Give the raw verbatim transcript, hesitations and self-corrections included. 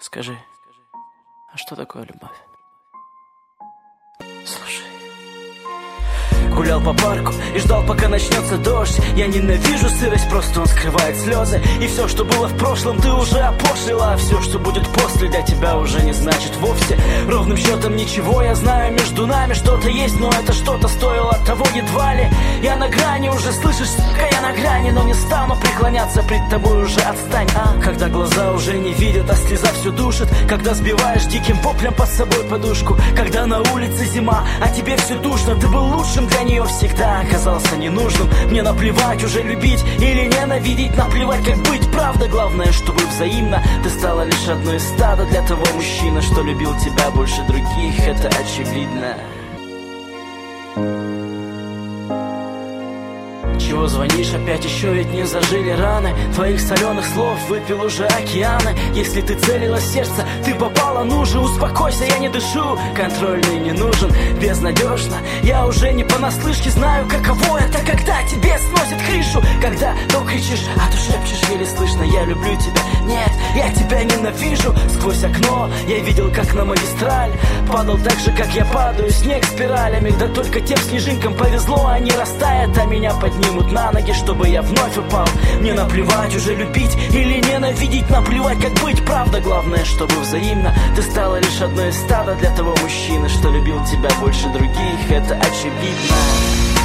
Скажи, а что такое любовь? Слушай. Гулял по парку и ждал, пока начнется дождь. Я ненавижу сырость, просто он скрывает слезы. И все, что было в прошлом, ты уже опошлила. А все, что будет после, для тебя уже не значит вовсе. Ровным счетом ничего, я знаю, между нами что-то есть, но это что-то стоило того едва ли. Я на грани уже, слышишь, сука, я на грани, но не стану преклоняться пред тобой, уже отстань, а? Когда глаза уже не видят, а слеза все душит. Когда сбиваешь диким воплем под собой подушку. Когда на улице зима, а тебе все душно. Ты был лучшим для нее всегда, оказался ненужным. Мне наплевать уже любить или ненавидеть. Наплевать как быть, правда, главное, чтобы взаимно. Ты стала лишь одной из стада для того мужчины, что любил тебя больше других, это очевидно. Чего звонишь, опять еще ведь не зажили раны. Твоих соленых слов выпил уже океаны. Если ты целилась в сердце, ты попала, ну же, успокойся, я не дышу. Контрольный не нужен, безнадежно. Я уже не понаслышке знаю, каково это, когда тебе сносит крышу. Когда то кричишь, а то шепчешь, еле слышно, я люблю тебя. Нет, я тебя ненавижу. Сквозь окно я видел, как на магистраль падал так же, как я падаю, снег спиралями. Да только тем снежинкам повезло, они растают, а меня поднимут на ноги, чтобы я вновь упал. Мне наплевать уже любить или ненавидеть. Наплевать как быть, правда, главное, чтобы взаимно. Ты стала лишь одной из стада для того мужчины, что любил тебя больше других, это очевидно.